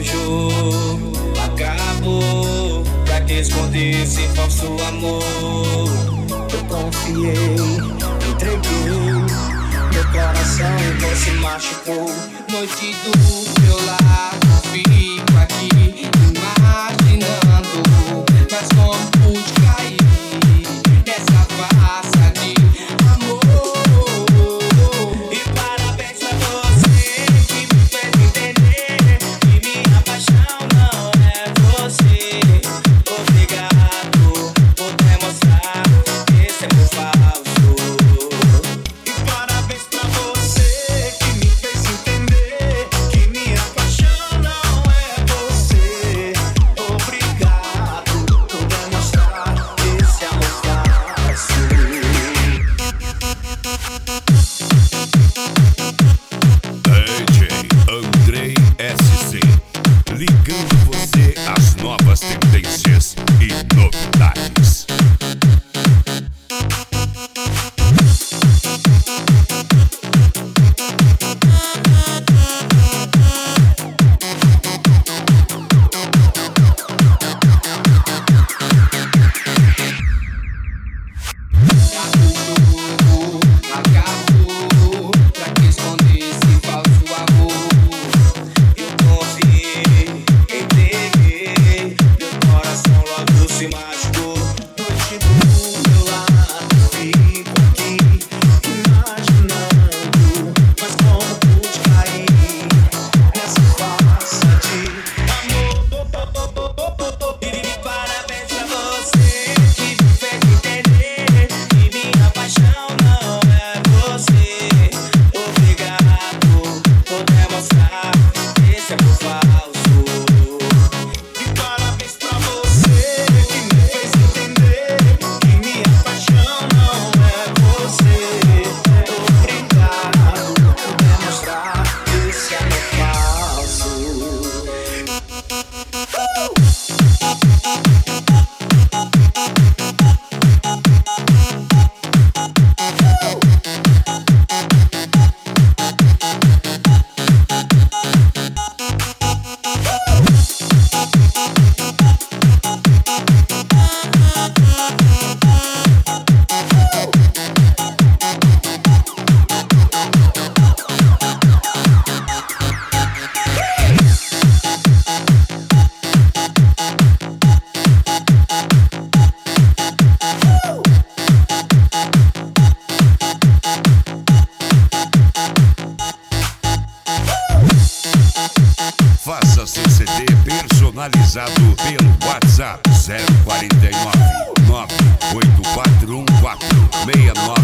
fechou, acabou. Pra que esconder esse falso amor? Eu confiei, entreguei meu coração e você machucou. Noite do meu lado, fico aqui imaginando, mas como pude cair nessa farsa de amor. E parabéns pra você que me fez entender que minha paixão não é você. Obrigado por demonstrar esse amor falso. E parabéns pra você que me fez entender que minha paixão não é você. Obrigado por demonstrar esse amor falso. DJ Andrei SC, ligando você às novas tendências e novidades. Acabou, pra que esconder esse falso amor? Eu confiei, entreguei meu coração, logo se machucou. Noite do meu lado, fico aqui imaginando, mas como pude cair nessa farsa de amor. E parabéns pra você que me fez entender que minha paixão não é você. Obrigado por demonstrar esse amor falso. E parabéns pra você que me fez entender que minha paixão não é você. Obrigado por demonstrar esse amor falso. Faça seu CD personalizado pelo WhatsApp 049 9841 69